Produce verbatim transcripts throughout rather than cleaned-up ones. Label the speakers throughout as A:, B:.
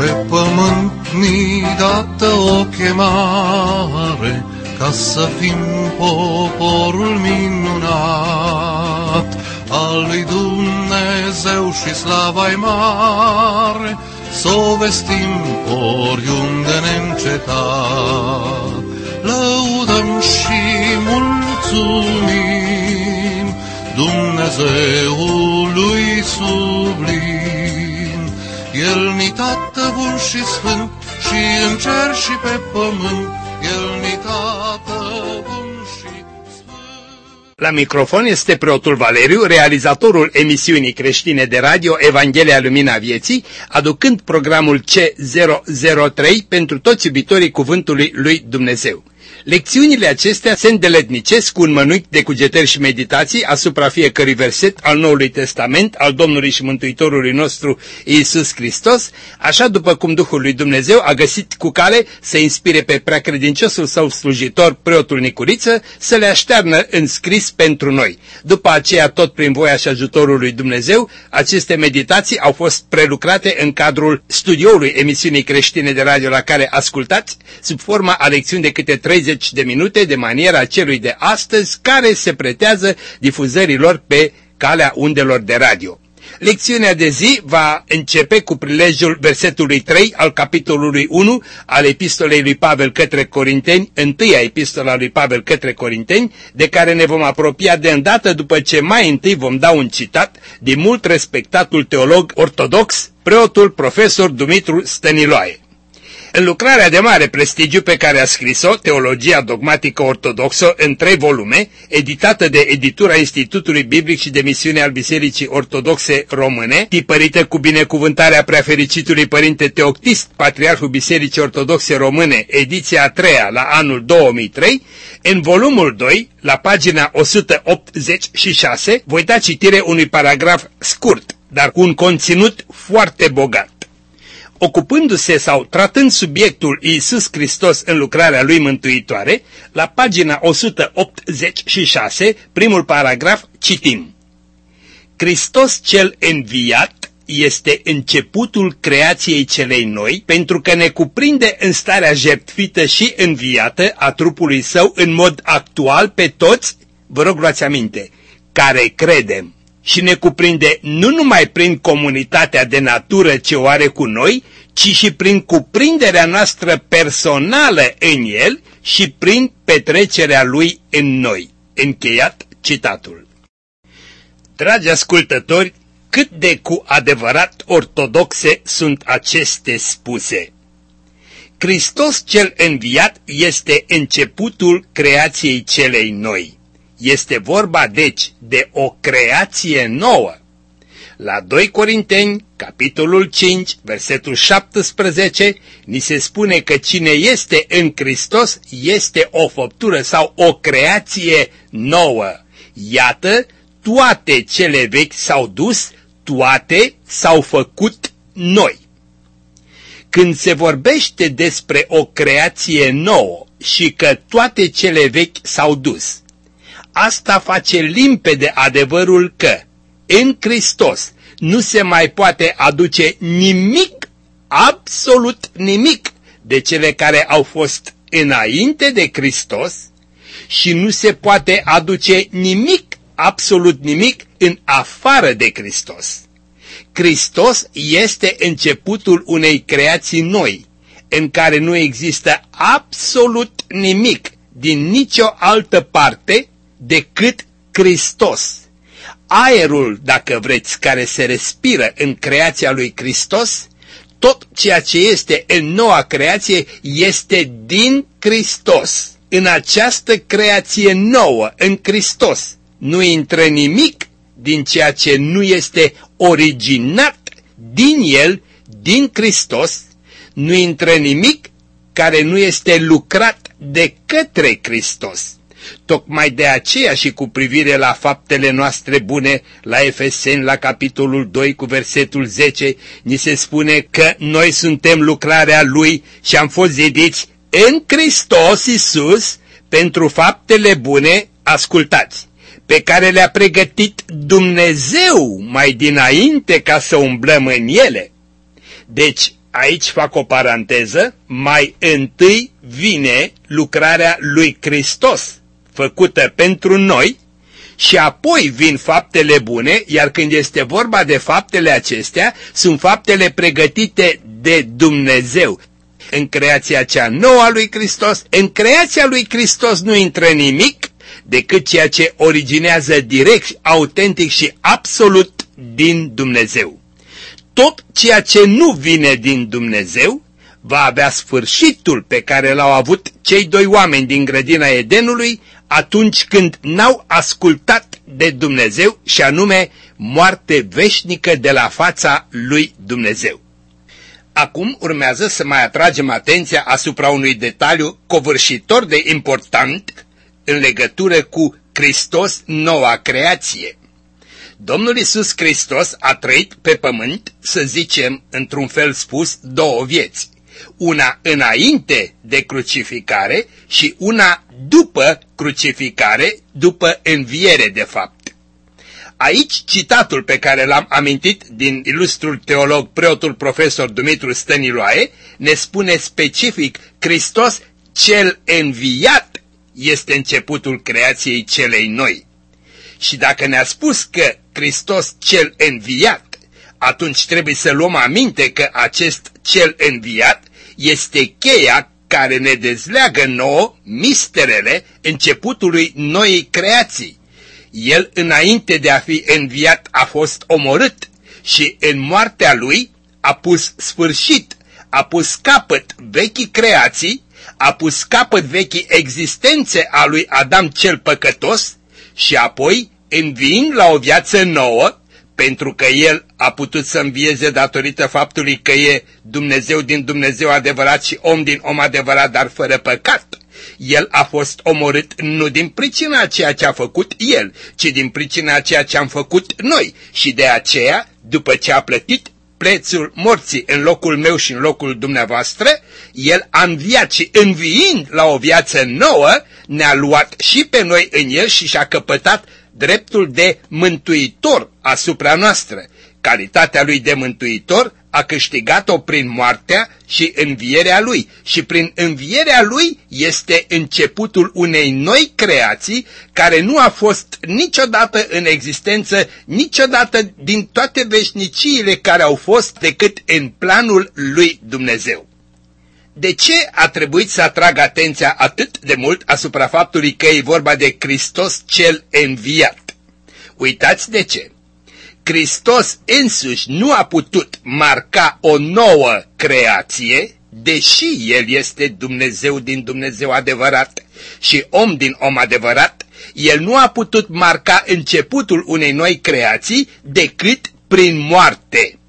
A: Pe pământ ni dată o chemare, ca să fim poporul minunat al lui Dumnezeu și slava-i mare, s-o vestim oriunde neîncetat. Lăudăm și mulțumim Dumnezeului sublim. El-ni Tată bun și sfânt, și în cer și pe pământ, El-ni Tată bun și sfânt.
B: La microfon este preotul Valeriu, realizatorul emisiunii creștine de radio Evanghelia Lumina Vieții, aducând programul C zero zero trei pentru toți iubitorii Cuvântului lui Dumnezeu. Lecțiunile acestea se îndeletnicesc cu un mănânc de cugetări și meditații asupra fiecărui verset al Noului Testament al Domnului și Mântuitorului nostru Iisus Hristos, așa după cum Duhul lui Dumnezeu a găsit cu cale să inspire pe preacredinciosul său slujitor, preotul Nicuriță, să le aștearnă în scris pentru noi. După aceea, tot prin voia și ajutorul lui Dumnezeu, aceste meditații au fost prelucrate în cadrul studioului emisiunii creștine de radio la care ascultați, sub forma a lecțiuni de câte treizeci de minute de maniera celui de astăzi, care se pretează difuzărilor pe calea undelor de radio. Lecțiunea de zi va începe cu prilejul versetului trei al capitolului unu al epistolei lui Pavel către Corinteni, întâia epistola lui Pavel către Corinteni, de care ne vom apropia de îndată după ce mai întâi vom da un citat din mult respectatul teolog ortodox, preotul profesor Dumitru Stăniloae. În lucrarea de mare prestigiu pe care a scris-o, Teologia Dogmatică Ortodoxă, în trei volume, editată de editura Institutului Biblic și de Misiune al Bisericii Ortodoxe Române, tipărită cu binecuvântarea preafericitului Părinte Teoctist, Patriarhul Bisericii Ortodoxe Române, ediția a treia la anul două mii trei, în volumul doi, la pagina o sută optzeci și șase, voi da citire unui paragraf scurt, dar cu un conținut foarte bogat. Ocupându-se sau tratând subiectul Iisus Hristos în lucrarea lui mântuitoare, la pagina o sută optzeci și șase, primul paragraf, citim: Hristos cel înviat este începutul creației celei noi, pentru că ne cuprinde în starea jertfită și înviată a trupului său în mod actual pe toți, vă rog luați aminte, care credem. Și ne cuprinde nu numai prin comunitatea de natură ce o are cu noi, ci și prin cuprinderea noastră personală în El și prin petrecerea Lui în noi. Încheiat citatul. Dragi ascultători, cât de cu adevărat ortodoxe sunt aceste spuse. Hristos cel înviat este începutul creației celei noi. Este vorba, deci, de o creație nouă. La doi Corinteni, capitolul cinci, versetul șaptesprezece, ni se spune că cine este în Hristos este o făptură sau o creație nouă. Iată, toate cele vechi s-au dus, toate s-au făcut noi. Când se vorbește despre o creație nouă și că toate cele vechi s-au dus, asta face limpede adevărul că în Hristos nu se mai poate aduce nimic, absolut nimic, de cele care au fost înainte de Hristos și nu se poate aduce nimic, absolut nimic, în afară de Hristos. Hristos este începutul unei creații noi, în care nu există absolut nimic din nicio altă parte decât Hristos. Aerul, dacă vreți, care se respiră în creația lui Hristos, tot ceea ce este în noua creație este din Hristos. În această creație nouă, în Hristos, nu intră nimic din ceea ce nu este originat din El, din Hristos, nu intră nimic care nu este lucrat de către Hristos. Tocmai de aceea și cu privire la faptele noastre bune, la Efeseni, la capitolul doi cu versetul zece, ni se spune că noi suntem lucrarea Lui și am fost zidiți în Hristos Iisus pentru faptele bune, ascultați, pe care le-a pregătit Dumnezeu mai dinainte ca să umblăm în ele. Deci, aici fac o paranteză, mai întâi vine lucrarea lui Hristos, făcută pentru noi, și apoi vin faptele bune, iar când este vorba de faptele acestea, sunt faptele pregătite de Dumnezeu. În creația cea nouă a lui Hristos, în creația lui Hristos nu intră nimic decât ceea ce originează direct, autentic și absolut din Dumnezeu. Tot ceea ce nu vine din Dumnezeu va avea sfârșitul pe care l-au avut cei doi oameni din grădina Edenului atunci când n-au ascultat de Dumnezeu, și anume moarte veșnică de la fața lui Dumnezeu. Acum urmează să mai atragem atenția asupra unui detaliu covârșitor de important în legătură cu Hristos, noua creație. Domnul Iisus Hristos a trăit pe pământ, să zicem, într-un fel spus, două vieți. Una înainte de crucificare și una după crucificare, după înviere de fapt. Aici citatul pe care l-am amintit din ilustrul teolog, preotul profesor Dumitru Stăniloae, ne spune specific: Hristos cel înviat este începutul creației celei noi. Și dacă ne-a spus că Hristos cel înviat, atunci trebuie să luăm aminte că acest cel înviat este cheia care ne dezleagă nouă misterele începutului noii creații. El, înainte de a fi înviat, a fost omorât și în moartea lui a pus sfârșit, a pus capăt vechii creații, a pus capăt vechii existențe a lui Adam cel păcătos și apoi, înviind la o viață nouă, pentru că el a putut să învieze datorită faptului că e Dumnezeu din Dumnezeu adevărat și om din om adevărat, dar fără păcat. El a fost omorât nu din pricina ceea ce a făcut el, ci din pricina ceea ce am făcut noi. Și de aceea, după ce a plătit prețul morții în locul meu și în locul dumneavoastră, el a înviat și înviind la o viață nouă, ne-a luat și pe noi în el și și-a căpătat dreptul de mântuitor asupra noastră. Calitatea lui de mântuitor a câștigat-o prin moartea și învierea lui și prin învierea lui este începutul unei noi creații care nu a fost niciodată în existență, niciodată din toate veșniciile care au fost, decât în planul lui Dumnezeu. De ce a trebuit să atrag atenția atât de mult asupra faptului că e vorba de Hristos cel înviat? Uitați de ce. Hristos însuși nu a putut marca o nouă creație, deși El este Dumnezeu din Dumnezeu adevărat și om din om adevărat. El nu a putut marca începutul unei noi creații decât prin moarte.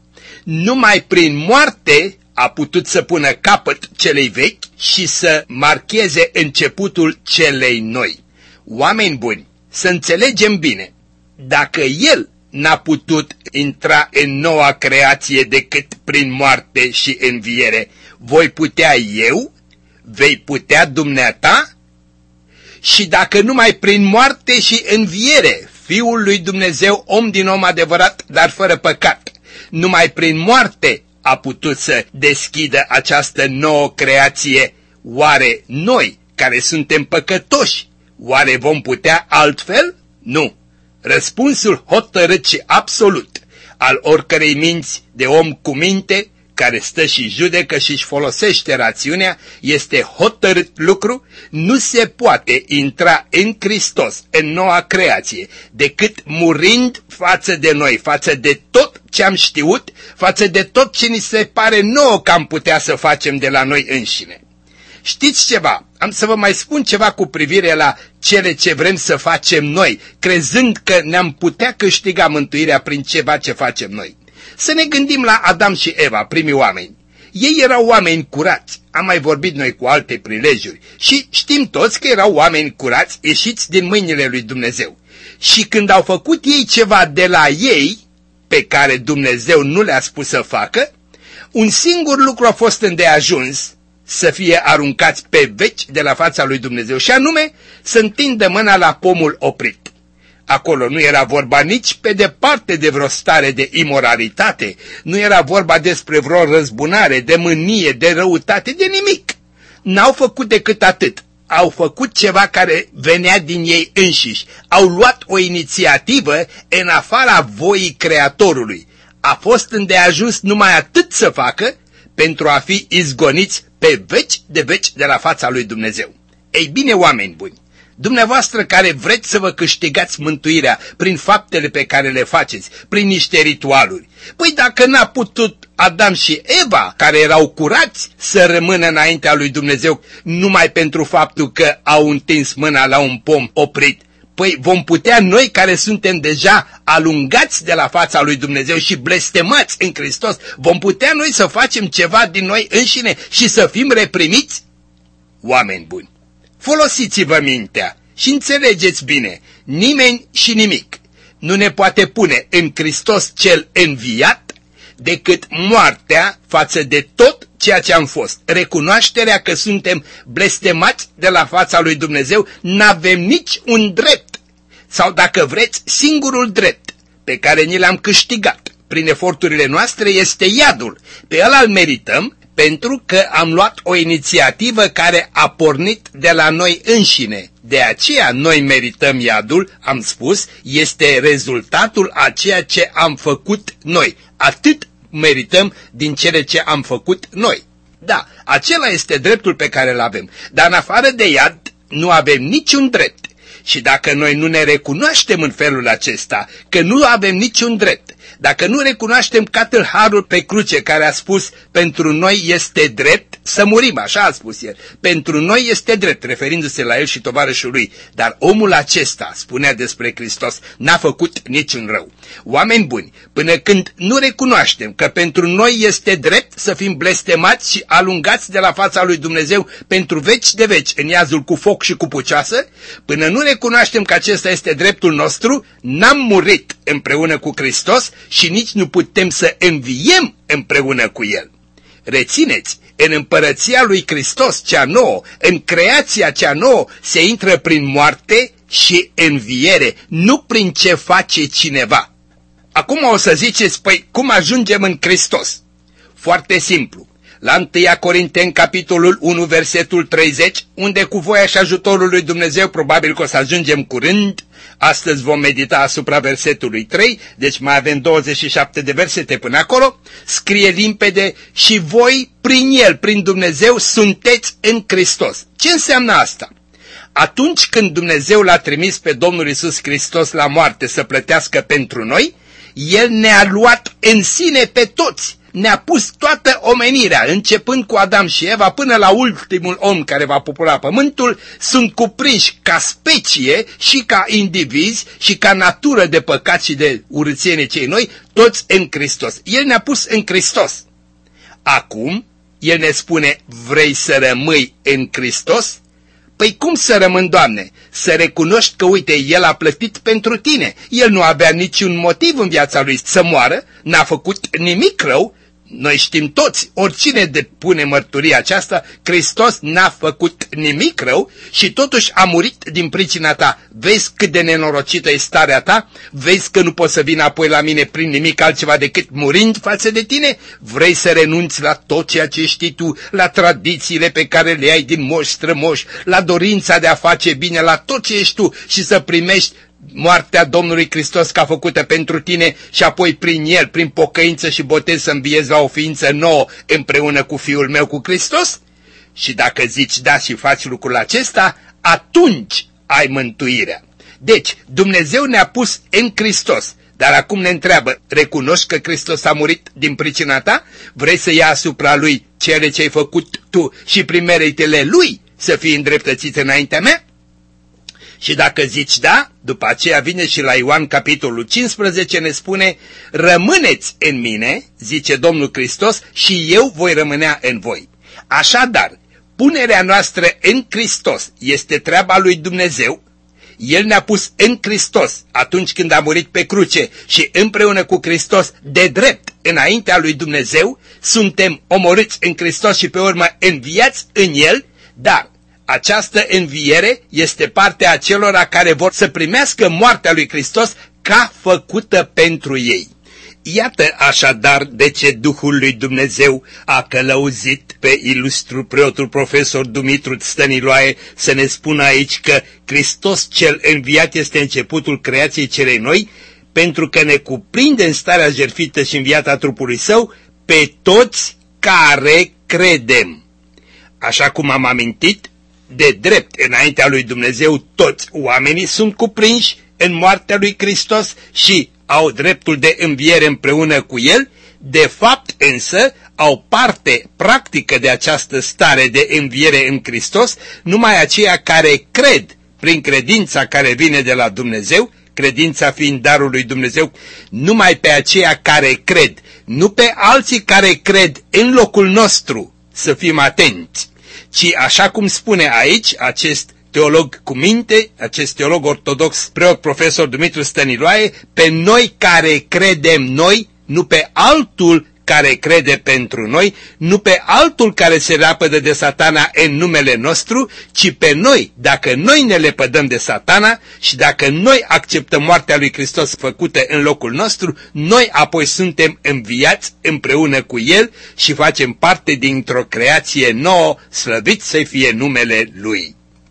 B: Numai prin moarte a putut să pună capăt celei vechi și să marcheze începutul celei noi. Oameni buni, să înțelegem bine, dacă El n-a putut intra în noua creație decât prin moarte și înviere, voi putea eu? Vei putea dumneata? Și dacă numai prin moarte și înviere, Fiul lui Dumnezeu, om din om adevărat, dar fără păcat, numai prin moarte a putut să deschidă această nouă creație, oare noi, care suntem păcătoși, oare vom putea altfel? Nu. Răspunsul hotărât și absolut al oricărei minți de om cu minte, care stă și judecă și își folosește rațiunea, este hotărât lucru: nu se poate intra în Hristos, în noua creație, decât murind față de noi, față de tot ce am știut, față de tot ce ni se pare nouă că am putea să facem de la noi înșine. Știți ceva? Am să vă mai spun ceva cu privire la cele ce vrem să facem noi, crezând că ne-am putea câștiga mântuirea prin ceva ce facem noi. Să ne gândim la Adam și Eva, primii oameni. Ei erau oameni curați, am mai vorbit noi cu alte prilejuri, și știm toți că erau oameni curați, ieșiți din mâinile lui Dumnezeu. Și când au făcut ei ceva de la ei, pe care Dumnezeu nu le-a spus să facă, un singur lucru a fost îndeajuns: să fie aruncați pe veci de la fața lui Dumnezeu, și anume să întindă mâna la pomul oprit. Acolo nu era vorba nici pe departe de vreo stare de imoralitate, nu era vorba despre vreo răzbunare, de mânie, de răutate, de nimic. N-au făcut decât atât. Au făcut ceva care venea din ei înșiși. Au luat o inițiativă în afara voii Creatorului. A fost îndeajuns numai atât să facă pentru a fi izgoniți pe veci de veci de la fața lui Dumnezeu. Ei bine, oameni buni, dumneavoastră care vreți să vă câștigați mântuirea prin faptele pe care le faceți, prin niște ritualuri, păi dacă n-a putut Adam și Eva, care erau curați, să rămână înaintea lui Dumnezeu numai pentru faptul că au întins mâna la un pom oprit, păi vom putea noi care suntem deja alungați de la fața lui Dumnezeu și blestemați în Hristos, vom putea noi să facem ceva din noi înșine și să fim reprimiți? Oameni buni, folosiți-vă mintea și înțelegeți bine, nimeni și nimic nu ne poate pune în Hristos cel înviat decât moartea față de tot ceea ce am fost. Recunoașterea că suntem blestemați de la fața lui Dumnezeu, n-avem nici un drept, sau dacă vreți, singurul drept pe care ni l-am câștigat prin eforturile noastre este iadul. Pe ăla îl merităm pentru că am luat o inițiativă care a pornit de la noi înșine. De aceea noi merităm iadul, am spus, este rezultatul a ceea ce am făcut noi. Atât merităm din cele ce am făcut noi. Da, acela este dreptul pe care îl avem, dar în afară de iad nu avem niciun drept. Și dacă noi nu ne recunoaștem în felul acesta că nu avem niciun drept, dacă nu recunoaștem ca tâlharul pe cruce care a spus pentru noi este drept să murim, așa a spus el, pentru noi este drept, referindu-se la el și tovarășul lui, dar omul acesta, spunea despre Hristos, n-a făcut niciun rău. Oameni buni, până când nu recunoaștem că pentru noi este drept să fim blestemați și alungați de la fața lui Dumnezeu pentru veci de veci în iazul cu foc și cu pucioasă, până nu recunoaștem că acesta este dreptul nostru, n-am murit împreună cu Hristos și nici nu putem să înviem împreună cu El. Rețineți, în împărăția lui Hristos cea nouă, în creația cea nouă, se intră prin moarte și înviere, nu prin ce face cineva. Acum o să ziceți, păi cum ajungem în Hristos? Foarte simplu. La întâi Corinteni, capitolul unu, versetul treizeci, unde cu voia și ajutorul lui Dumnezeu, probabil că o să ajungem curând, astăzi vom medita asupra versetului trei, deci mai avem douăzeci și șapte de versete până acolo, scrie limpede: și voi, prin El, prin Dumnezeu, sunteți în Hristos. Ce înseamnă asta? Atunci când Dumnezeu l-a trimis pe Domnul Iisus Hristos la moarte să plătească pentru noi, El ne-a luat în sine pe toți. Ne-a pus toată omenirea, începând cu Adam și Eva până la ultimul om care va popula pământul, sunt cuprinși ca specie și ca indivizi și ca natură de păcat și de urâțiene cei noi, toți în Hristos. El ne-a pus în Hristos. Acum, El ne spune, vrei să rămâi în Hristos? Păi cum să rămân, Doamne? Să recunoști că, uite, El a plătit pentru tine. El nu avea niciun motiv în viața Lui să moară, n-a făcut nimic rău. Noi știm toți, oricine depune mărturia aceasta, Hristos n-a făcut nimic rău și totuși a murit din pricina ta. Vezi cât de nenorocită e starea ta? Vezi că nu poți să vii apoi la mine prin nimic altceva decât murind față de tine? Vrei să renunți la tot ceea ce știi tu, la tradițiile pe care le ai din moși strămoși, la dorința de a face bine, la tot ce ești tu și să primești moartea Domnului Hristos ca făcută pentru tine și apoi prin El, prin pocăință și botez să înviezi la o ființă nouă împreună cu Fiul meu, cu Hristos? Și dacă zici da și faci lucrul acesta, atunci ai mântuirea. Deci, Dumnezeu ne-a pus în Hristos, dar acum ne întreabă, recunoști că Hristos a murit din pricina ta? Vrei să ia asupra Lui cele ce ai făcut tu și prin meritele Lui să fii îndreptățit înaintea mea? Și dacă zici da, după aceea vine și la Ioan capitolul cincisprezece, ne spune, rămâneți în mine, zice Domnul Hristos, și eu voi rămânea în voi. Așadar, punerea noastră în Hristos este treaba lui Dumnezeu. El ne-a pus în Hristos atunci când a murit pe cruce și împreună cu Hristos de drept înaintea lui Dumnezeu, suntem omorâți în Hristos și pe urmă înviați în El, dar Această înviere este partea acelora care vor să primească moartea lui Hristos ca făcută pentru ei. Iată așadar de ce Duhul lui Dumnezeu a călăuzit pe ilustru preotul profesor Dumitru Stăniloae să ne spună aici că Hristos cel înviat este începutul creației celei noi, pentru că ne cuprinde în starea jertfită și înviată a trupului său pe toți care credem. Așa cum am amintit, de drept înaintea lui Dumnezeu toți oamenii sunt cuprinși în moartea lui Hristos și au dreptul de înviere împreună cu El, de fapt însă au parte practică de această stare de înviere în Hristos numai aceia care cred prin credința care vine de la Dumnezeu, credința fiind darul lui Dumnezeu, numai pe aceia care cred, nu pe alții care cred în locul nostru, să fim atenți, ci așa cum spune aici acest teolog cu minte, acest teolog ortodox, preot profesor Dumitru Stăniloae, pe noi care credem noi, nu pe altul care crede pentru noi, nu pe altul care se lepădă de Satana în numele nostru, ci pe noi, dacă noi ne lepădăm de Satana și dacă noi acceptăm moartea lui Hristos făcută în locul nostru, noi apoi suntem înviați împreună cu El și facem parte dintr-o creație nouă, slăvit să fie numele Lui.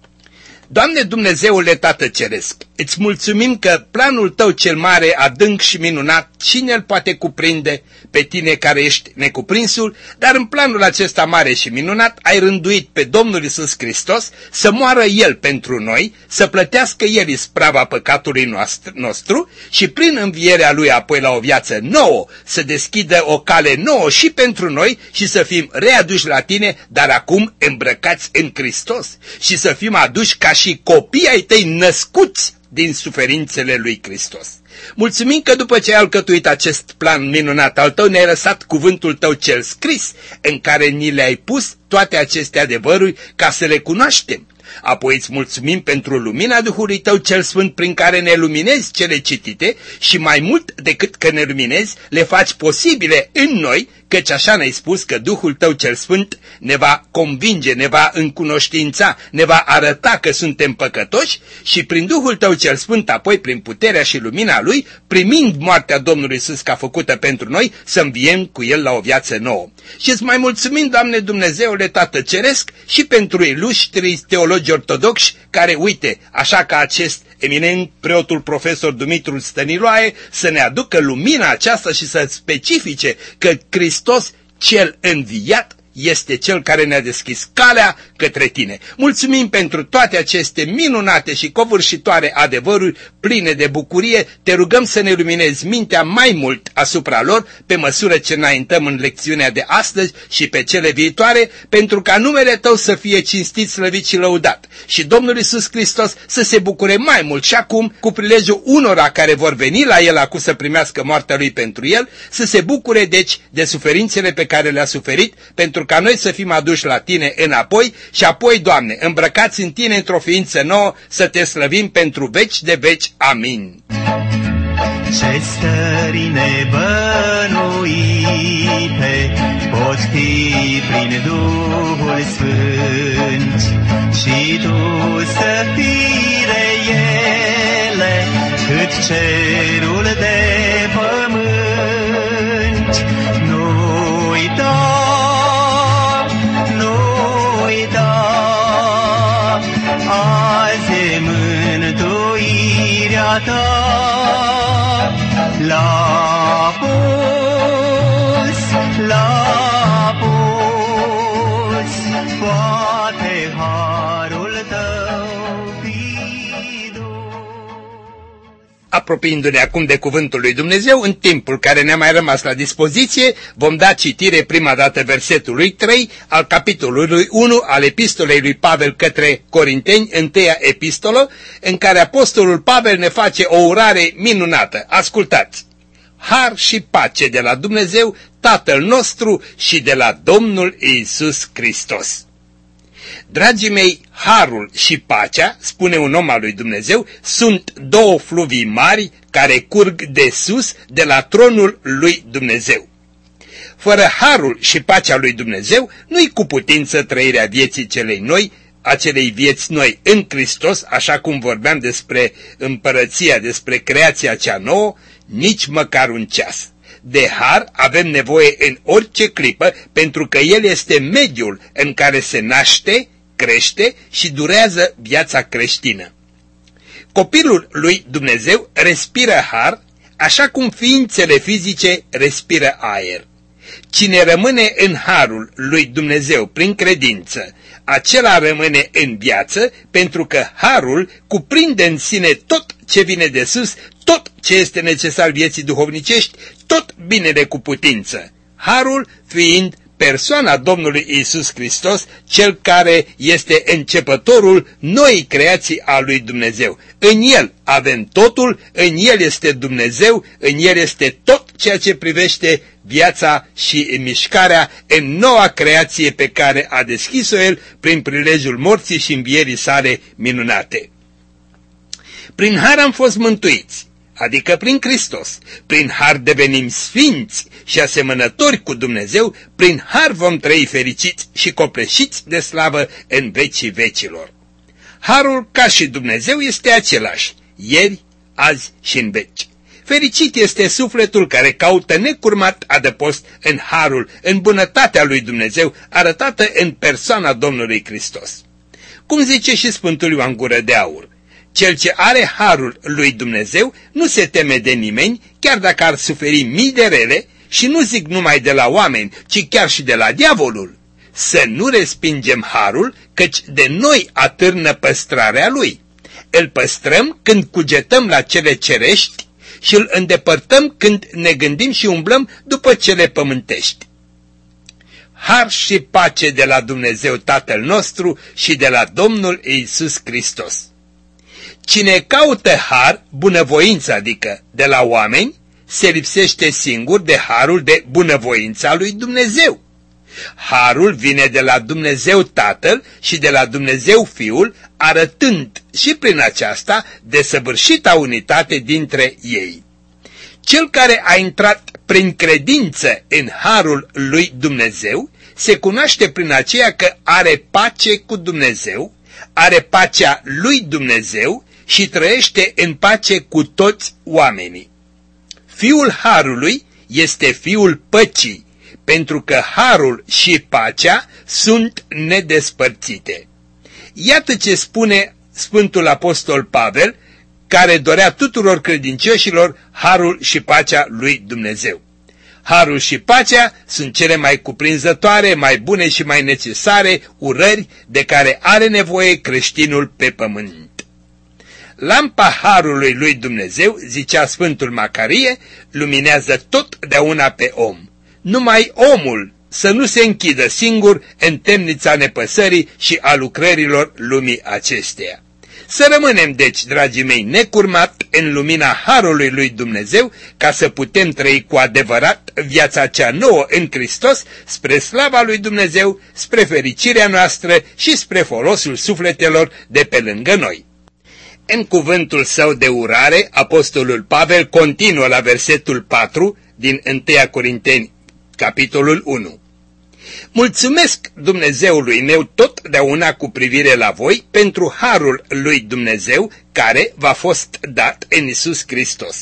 B: Doamne Dumnezeule Tată Ceresc, îți mulțumim că planul Tău cel mare, adânc și minunat, cine îl poate cuprinde pe Tine care ești necuprinsul, dar în planul acesta mare și minunat ai rânduit pe Domnul Iisus Hristos să moară El pentru noi, să plătească El isprava păcatului nostru și prin învierea Lui apoi la o viață nouă să deschidă o cale nouă și pentru noi și să fim readuși la Tine, dar acum îmbrăcați în Hristos și să fim aduși ca și copii ai Tăi născuți din suferințele lui Hristos. Mulțumim că după ce ai alcătuit acest plan minunat al Tău, ne-ai lăsat cuvântul Tău cel scris, în care ni le-ai pus toate aceste adevăruri ca să le cunoaștem. Apoi îți mulțumim pentru lumina Duhului Tău cel Sfânt prin care ne luminezi cele citite și mai mult decât că ne luminezi, le faci posibile în noi, căci așa ne-ai spus că Duhul Tău cel Sfânt ne va convinge, ne va încunoștința, ne va arăta că suntem păcătoși și prin Duhul Tău cel Sfânt, apoi prin puterea și lumina Lui, primind moartea Domnului Iisus ca făcută pentru noi, să înviem cu El la o viață nouă. Și îți mai mulțumim, Doamne Dumnezeule Tată Ceresc, și pentru iluștrii teologi ortodoxi care, uite, așa ca acest eminent preotul profesor Dumitru Stăniloae, să ne aducă lumina aceasta și să specifice că Hristos cel înviat este Cel care ne-a deschis calea către Tine. Mulțumim pentru toate aceste minunate și covârșitoare adevăruri pline de bucurie. Te rugăm să ne luminezi mintea mai mult asupra lor pe măsură ce înaintăm în lecțiunea de astăzi și pe cele viitoare, pentru ca numele Tău să fie cinstit, slăvit și lăudat. Și Domnul Iisus Hristos să se bucure mai mult și acum cu prilejul unora care vor veni la El acum să primească moartea Lui pentru El, să se bucure deci de suferințele pe care le-a suferit, pentru ca noi să fim aduși la Tine înapoi și apoi, Doamne, îmbrăcați în Tine într-o ființă nouă, să Te slăvim pentru veci de veci. Amin.
C: Ce stări nebănuite pot fi prin Duhul Sfânt și Tu să fii de ele cât cerul de pământ. Nu uita, azi e mântuirea Ta, l-a pus, l-a pus, poate harul Tău fi dus.
B: Apropiindu-ne acum de cuvântul lui Dumnezeu, în timpul care ne-a mai rămas la dispoziție, vom da citire prima dată versetului trei al capitolului unu al epistolei lui Pavel către Corinteni, întâia epistolă, în care apostolul Pavel ne face o urare minunată. Ascultați! Har și pace de la Dumnezeu, Tatăl nostru și de la Domnul Iisus Hristos. Dragii mei, harul și pacea, spune un om al lui Dumnezeu, sunt două fluvii mari care curg de sus de la tronul lui Dumnezeu. Fără harul și pacea lui Dumnezeu, nu-i cu putință trăirea vieții celei noi, acelei vieți noi în Hristos, așa cum vorbeam despre împărăția, despre creația cea nouă, nici măcar un ceas. De har avem nevoie în orice clipă, pentru că el este mediul în care se naște, crește și durează viața creștină. Copilul lui Dumnezeu respiră har, așa cum ființele fizice respiră aer. Cine rămâne în harul lui Dumnezeu prin credință, acela rămâne în viață, pentru că harul cuprinde în sine tot ce vine de sus, tot ce este necesar vieții duhovnicești, tot binele cu putință. Harul fiind persoana Domnului Iisus Hristos, cel care este începătorul noii creații a lui Dumnezeu. În el avem totul, în el este Dumnezeu, în el este tot ceea ce privește viața și mișcarea în noua creație pe care a deschis-o el prin prilejul morții și învierii sale minunate. Prin har am fost mântuiți, adică prin Hristos. Prin har devenim sfinți și asemănători cu Dumnezeu, prin har vom trăi fericiți și copleșiți de slavă în vecii vecilor. Harul, ca și Dumnezeu, este același, ieri, azi și în veci. Fericit este sufletul care caută necurmat adăpost în harul, în bunătatea lui Dumnezeu, arătată în persoana Domnului Hristos. Cum zice și Sfântul Ioan Gură de Aur, cel ce are harul lui Dumnezeu nu se teme de nimeni, chiar dacă ar suferi mii de rele, și nu zic numai de la oameni, ci chiar și de la diavolul. Să nu respingem harul, căci de noi atârnă păstrarea lui. Îl păstrăm când cugetăm la cele cerești și îl îndepărtăm când ne gândim și umblăm după cele pământești. Har și pace de la Dumnezeu Tatăl nostru și de la Domnul Iisus Hristos. Cine caută har, bunăvoință, adică de la oameni, se lipsește singur de harul de bunăvoința lui Dumnezeu. Harul vine de la Dumnezeu Tatăl și de la Dumnezeu Fiul, arătând și prin aceasta desăvârșita unitate dintre ei. Cel care a intrat prin credință în harul lui Dumnezeu se cunoaște prin aceea că are pace cu Dumnezeu, are pacea lui Dumnezeu și trăiește în pace cu toți oamenii. Fiul harului este fiul păcii, pentru că harul și pacea sunt nedespărțite. Iată ce spune Sfântul Apostol Pavel, care dorea tuturor credincioșilor harul și pacea lui Dumnezeu. Harul și pacea sunt cele mai cuprinzătoare, mai bune și mai necesare urări de care are nevoie creștinul pe pământ. Lampa harului lui Dumnezeu, zicea Sfântul Macarie, luminează totdeauna pe om. Numai omul să nu se închidă singur în temnița nepăsării și a lucrărilor lumii acesteia. Să rămânem, deci, dragii mei, necurmat în lumina harului lui Dumnezeu, ca să putem trăi cu adevărat viața cea nouă în Hristos, spre slava lui Dumnezeu, spre fericirea noastră și spre folosul sufletelor de pe lângă noi. În cuvântul său de urare, apostolul Pavel continuă la versetul patru din întâi Corinteni, capitolul unu. Mulțumesc Dumnezeului meu totdeauna cu privire la voi pentru harul lui Dumnezeu care v-a fost dat în Iisus Hristos.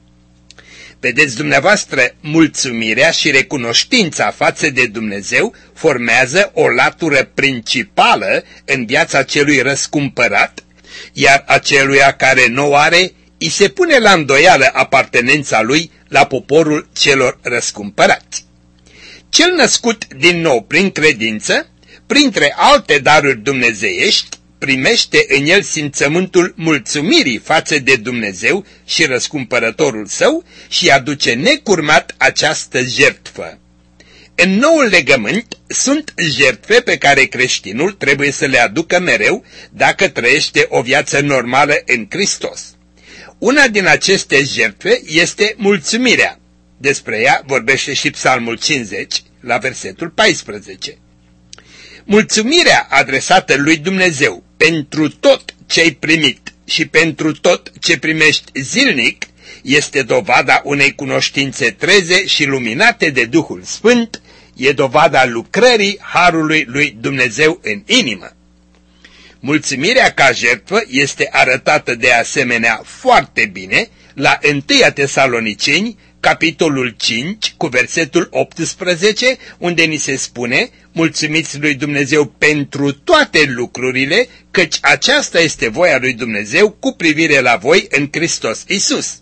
B: Vedeți dumneavoastră, mulțumirea și recunoștința față de Dumnezeu formează o latură principală în viața celui răscumpărat, iar aceluia care nu o are, îi se pune la îndoială apartenența lui la poporul celor răscumpărați. Cel născut din nou prin credință, printre alte daruri dumnezeiești, primește în el simțământul mulțumirii față de Dumnezeu și răscumpărătorul său și aduce necurmat această jertfă. În noul legământ sunt jertfe pe care creștinul trebuie să le aducă mereu dacă trăiește o viață normală în Hristos. Una din aceste jertfe este mulțumirea. Despre ea vorbește și Psalmul cincizeci, la versetul paisprezece. Mulțumirea adresată lui Dumnezeu pentru tot ce-ai primit și pentru tot ce primești zilnic este dovada unei cunoștințe treze și luminate de Duhul Sfânt, e dovada lucrării harului lui Dumnezeu în inimă. Mulțumirea ca jertfă este arătată de asemenea foarte bine la întâi Tesaloniceni, capitolul cinci, cu versetul optsprezece, unde ni se spune: mulțumiți lui Dumnezeu pentru toate lucrurile, căci aceasta este voia lui Dumnezeu cu privire la voi în Hristos Iisus.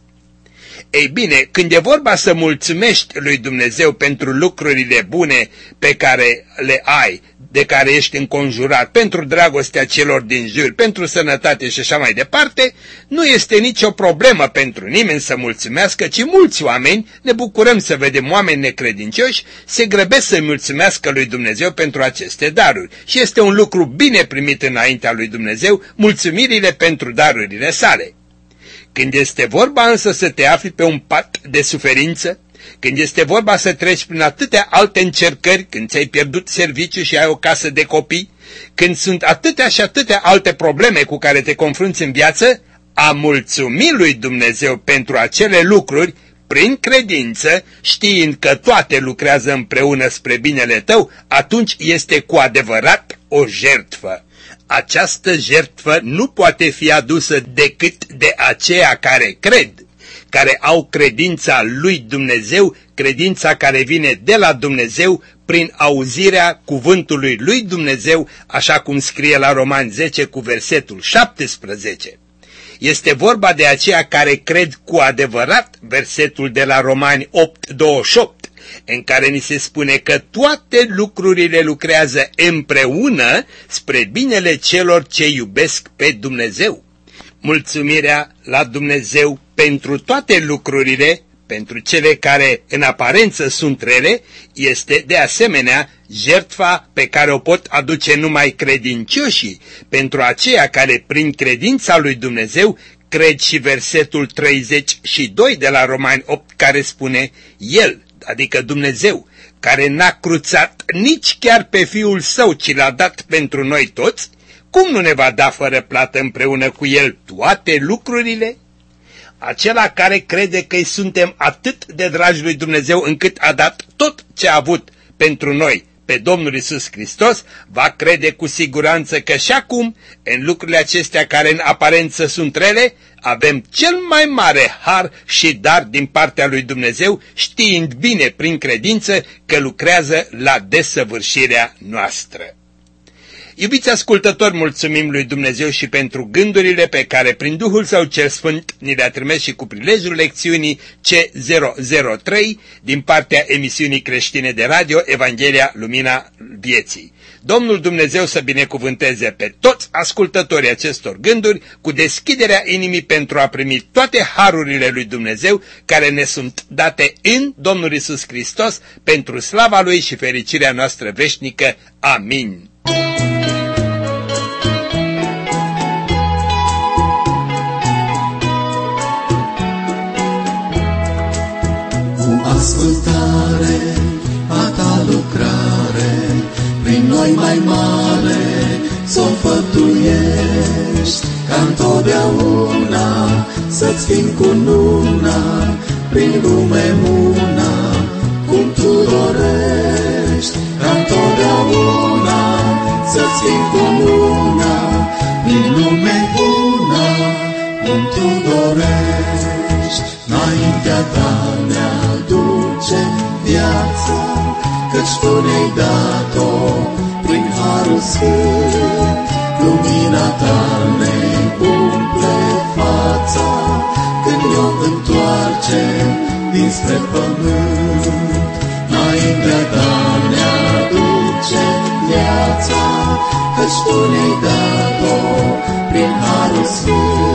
B: Ei bine, când e vorba să mulțumești lui Dumnezeu pentru lucrurile bune pe care le ai, de care ești înconjurat, pentru dragostea celor din jur, pentru sănătate și așa mai departe, nu este nicio problemă pentru nimeni să mulțumească, ci mulți oameni, ne bucurăm să vedem oameni necredincioși, se grăbesc să mulțumească lui Dumnezeu pentru aceste daruri. Și este un lucru bine primit înaintea lui Dumnezeu, mulțumirile pentru darurile sale. Când este vorba însă să te afli pe un pat de suferință, când este vorba să treci prin atâtea alte încercări, când ți-ai pierdut serviciu și ai o casă de copii, când sunt atâtea și atâtea alte probleme cu care te confrunți în viață, a mulțumi lui Dumnezeu pentru acele lucruri, prin credință, știind că toate lucrează împreună spre binele tău, atunci este cu adevărat o jertfă. Această jertfă nu poate fi adusă decât de aceia care cred, care au credința lui Dumnezeu, credința care vine de la Dumnezeu prin auzirea cuvântului lui Dumnezeu, așa cum scrie la Romani zece cu versetul șaptesprezece. Este vorba de aceia care cred cu adevărat versetul de la Romani opt douăzeci și opt, în care ni se spune că toate lucrurile lucrează împreună spre binele celor ce iubesc pe Dumnezeu. Mulțumirea la Dumnezeu pentru toate lucrurile, pentru cele care în aparență sunt rele, este de asemenea jertfa pe care o pot aduce numai credincioșii, pentru aceia care prin credința lui Dumnezeu cred și versetul treizeci și doi de la Romani opt, care spune: El, adică Dumnezeu, care n-a cruțat nici chiar pe Fiul Său, ci l-a dat pentru noi toți, cum nu ne va da fără plată împreună cu El toate lucrurile? Acela care crede că suntem atât de dragi lui Dumnezeu încât a dat tot ce a avut pentru noi pe Domnul Iisus Hristos, va crede cu siguranță că și acum, în lucrurile acestea care în aparență sunt rele, avem cel mai mare har și dar din partea lui Dumnezeu, știind bine prin credință că lucrează la desăvârșirea noastră. Iubiți ascultători, mulțumim lui Dumnezeu și pentru gândurile pe care prin Duhul Său cel Sfânt ni le-a trimis și cu prilejul lecțiunii C zero zero trei din partea emisiunii creștine de radio Evanghelia Lumina Vieții. Domnul Dumnezeu să binecuvânteze pe toți ascultătorii acestor gânduri cu deschiderea inimii pentru a primi toate harurile lui Dumnezeu care ne sunt date în Domnul Iisus Hristos pentru slava Lui și fericirea noastră veșnică. Amin.
D: Ascultare a ta lucrare, prin noi mai mare s-o făptuiești, ca întotdeauna să-ți fim cu luna, prin lume una, cum tu dorești, ca întotdeauna să-ți fim cu luna, prin lume una, cum tu dorești. Înaintea ta ne-aduce viața, căci tu ne-ai dat-o prin harul sfânt. Lumina ta ne umple fața, când ne-o întoarcem dinspre pământ. Înaintea ta ne-aduce viața, căci tu ne-ai dat-o prin harul sfânt.